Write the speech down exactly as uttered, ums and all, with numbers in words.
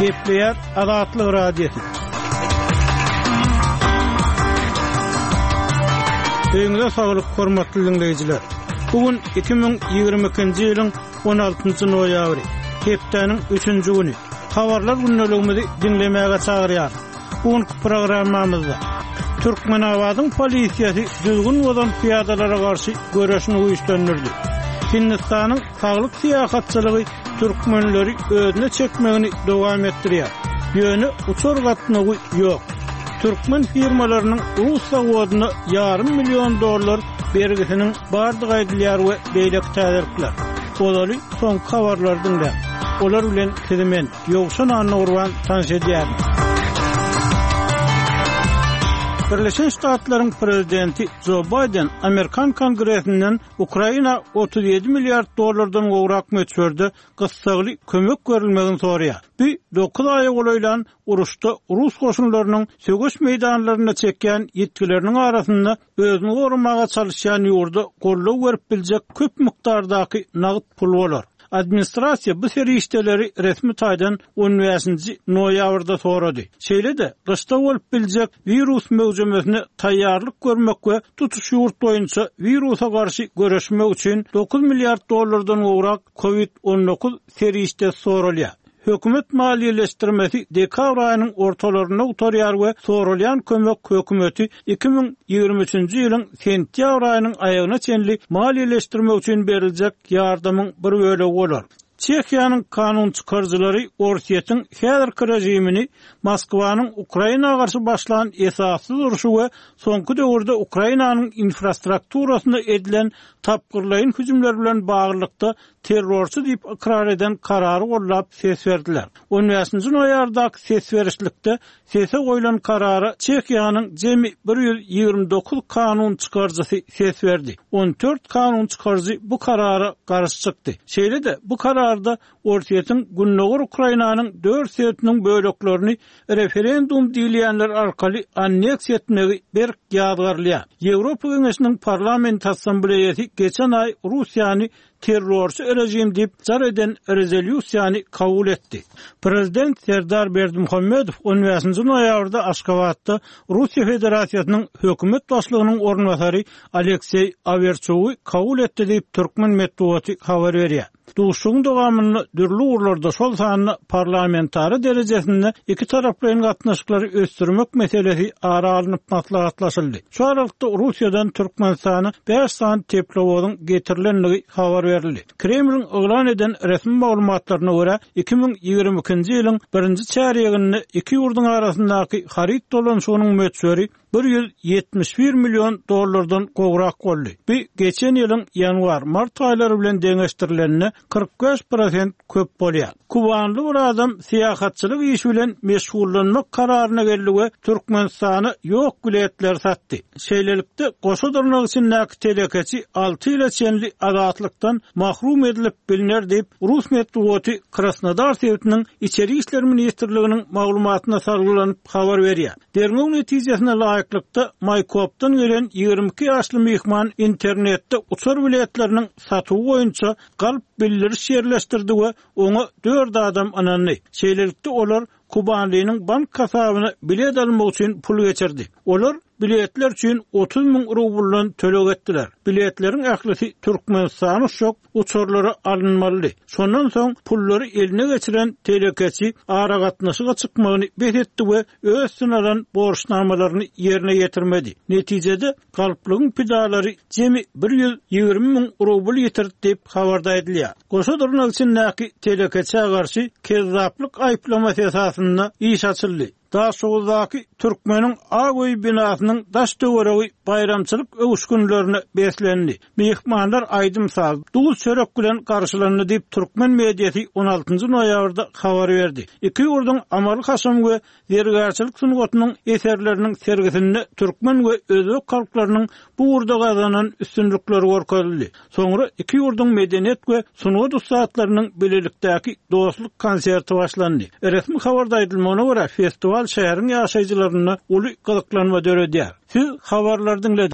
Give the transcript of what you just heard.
Gepleyer Azatlyk Radiosu. Öňüňizde saglyk, hormatly dinleýijiler. Bugün iki bin ýygrimi ikinji ýylyň on altynjy noýabry, hepdeniň üçünji güni. Habarlar günneligimizi dinlemäge çagyrýar. Bugün programmamyzda Türkmenabadyň polisiýasy düzgün bolan piyadalara garşy göreşini uýuşdurdy. Hindistanyň saglyk syýasatçylygy türkmenleri özüne çekmegini dowam etdirýär. Ýöne uçur gatnagy ýok. Türkmen firmalarynyň Rus zawodyna yarım milyon dollar bergisiniň bardyk aýdylýar we beýlek täzirler. Olary soň habarlardan da. Olar bilen kizimen ýogşan anny urwan tanşedýär. Birleşen Ştatlaryň prezidenti Joe Biden Amerikan Kongresinden Ukraina otuz ýedi milliard dollardan gowrak möçberdi gysgaly kömek berilmegini sorýar. Bu dokuz aý golaýlan uruşda Rus goşunlarynyň sögüş meýdanlaryna çekýän ýetkileriniň arasynda özüni gorumaga çalışýan ýurda gollaw berip biljek köp mikdardaky nagyt pul bolar. Administrasiýa bu serişdeleri resmi taýdan on beşinji noýabrda sorady. Şeýle-de gyşda bolup biljek virus mewjumyny taýýarlyk görmek we tutuş ýurt boýunça virusa garşy göreşmek üçin dokuz milliard dollardan gowrak covid on dokuz serişde sorulýar. Hökümet maliýeleşdirmesi dekabr aýynyň ortalaryna utarýar we sorulýan kömek hökümeti iki bin ýygrimi üçinji ýylyň sentýabr aýynyň aýagyna çenli maliýeleşdirmek üçin beriljek ýardamyň bir bölegi bolar. Çekiýanyň kanun çykarjylary Orsiýetiň häzirki rejimini Moskwanyň Ukraina garşy başlanan esassyz uruşy we soňky döwürde Ukrainanyň infrastrukturasyna edilen tapgyrlaýyn hüjümler bilen baglykda terrorçy diýip ikrar eden karary gollap ses berdiler. on beşinji noýardaky ses berişlikde sese goýulan karary Çekiýanyň jemi bir ýüz ýygrimi dokuz kanun çykarjysy ses berdi. on dört kanun çykarjy bu karara garşy çykdy. Şeýle-de bu kararda Orsiýetiň Günnogur Ukrainanyň dört setiniň böleklerini referendum diýilýänler arkaly anneksiýa etmegi bir ýadgarlýar. Ýewropa Geňeşiniň parlament assambleýasy geçen aý Russiýany terrorçy rejim diýip jar eden rezolýusiýany kabul etdi. Prezident Serdar Berdimuhammedow on beşinji noýabrda Aşgabatda Russiýa Federasiýasynyň hökümet başlygynyň ornwasary Aleksey Averçowy kabul etdi diýip türkmen medeniýeti habar berýär. Duşuň dowamyny dürli urlarda şol sanyny parlamentary derejesinde iki taraplaryň gatnaşyklary ösdürmek meselesi ara alınıp maslahatlaşyldy. Şu aralykda Russiýadan Türkmenistana beş san teplowodyň getirilenligi habar berildi. Kremliň oglan eden resmi maglumatlaryna görä iki bin ýygrimi ikinji ýylyň birinji çäreginde iki ýurduň arasyndaky haryt dolanşygynyň möçberi bir ýüz ýetmiş bir million dollardan gowrak boldy. Bu geçen ýylyň ýanwar-mart aýlary bilen deňeşdirilenine kırk beş prosent köp bolýar. Kubanly bir adam syýasatçylyk işi bilen meşgullanmak kararyna geldi we Türkmenistany ýok biletler satdy. Şeýlelikde goşadyrnyk üçin näki telekeçi alty ýyla çenli azatlykdan mahrum edilip biliner diýip Rus medeniýeti Krasnodar şäheriniň içeri işler ministrliginiň maglumatyna sargylanyp habar berýär. Derňeň netijesine laýyklykda Maykopdan gelen ýygrimi iki ýaşly mehman internetde uçur biletleriň satywy boýunça galp bildiriş ýerleşdirdi we oňa dört adam ananly. Şeýlelikde olar Kubanlynyň bank kasabyna bilet almak üçin pul geçirdi. Olar biletler üçin otuz ming rubl tölek etdiler. Biletleriň ählisi Türkmenistany şok uçurlary alınmaly. Şondan soň pullary eline geçiren telekeçi ara gatnaşyga çykmagyny betetdi we öz synalan borçnamalaryny ýerine ýetirmedi. Netijede galplygyň pidalary jemi bir ýüz ýygrimi ming rubl ýetirdi diýip habarda edilýär. Goşadyrnyk üçin näki telekeçe garşy kezzaplyk aýplamasy esasynda iş açyldy. Daha soğuzdaki Türkmenin Ağoy binasynyň daş döwregi bayramçylyk öwüş günlerine beslendi. Mehmanlar aýdym saz, dul çörek bilen garşylandy diýip Türkmen mediýasy on altynjy noýabrda habar berdi. Iki ýurduň amaly haşam we dergärçilik sungatynyň eserleriniň sergisinde Türkmen we özbek halklarynyň bu urda gazanan üstünlükleri görkezildi. Soňra iki ýurduň medeniýet we sungat ustaatlarynyň bilelikdäki dostluk konserti başlandy. Resmi habarda aýdylmagyna görä festival şäheriň ýaşaýjylaryna uly gyzyklanma döredýär. Siz habarlardan